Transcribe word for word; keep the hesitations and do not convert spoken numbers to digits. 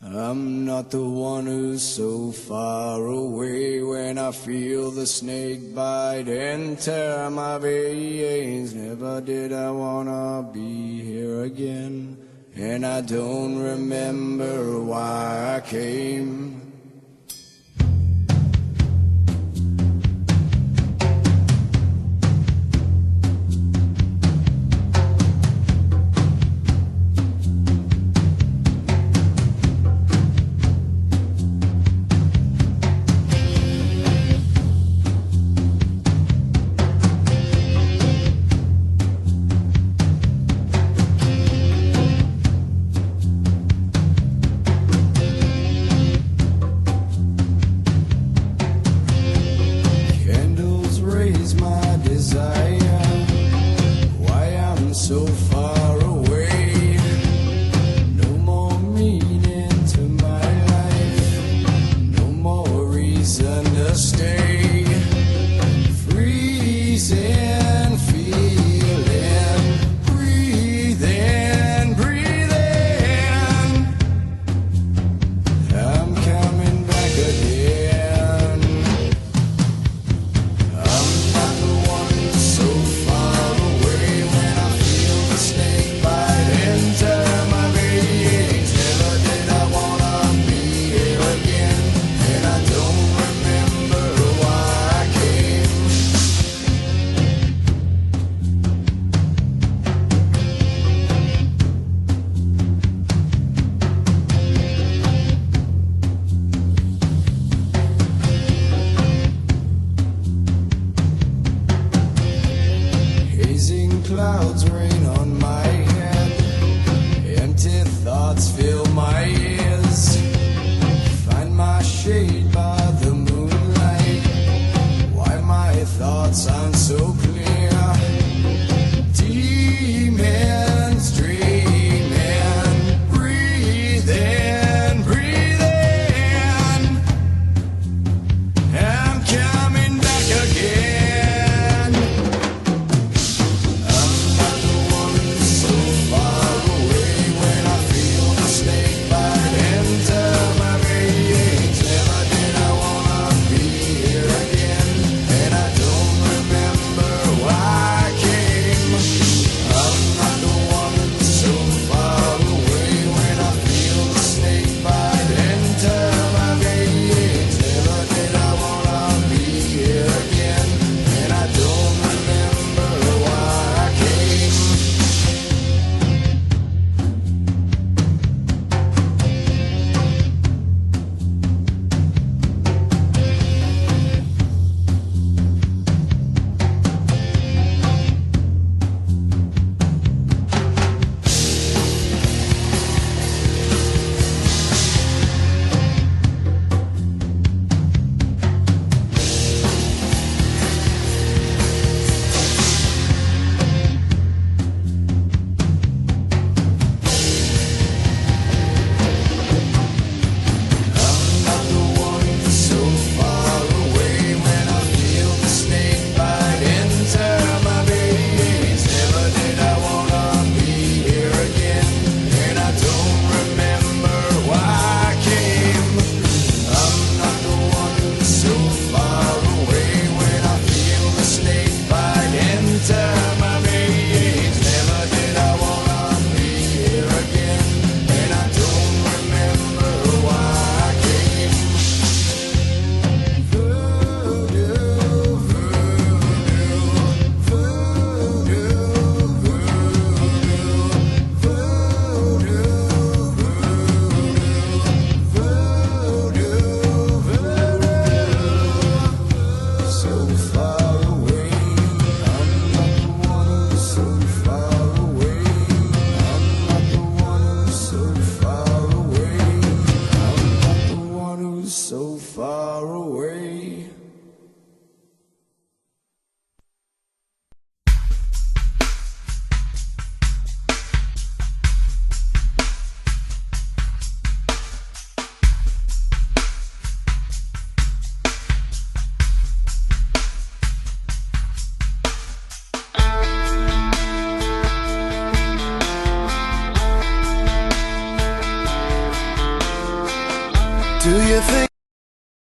I'm not the one who's so far away when I feel the snake bite and tear my veins. Never did I wanna be here again, and I don't remember why I came. So far away, no more meaning to my life, no more reason to stay. Freezing, feeling, breathing, breathing. I'm coming back again. I'm not the one so far away when I snake bite and tear my veins. Never did I wanna be here again, and I don't remember why I came. Hazing clouds rain on my head, empty thoughts fill my ears. Find my shade by the moonlight, why my thoughts aren't so clear. Demons dreaming, breathing, breathing. I'm coming back again. Never did I wanna be here again, and I don't remember Do you think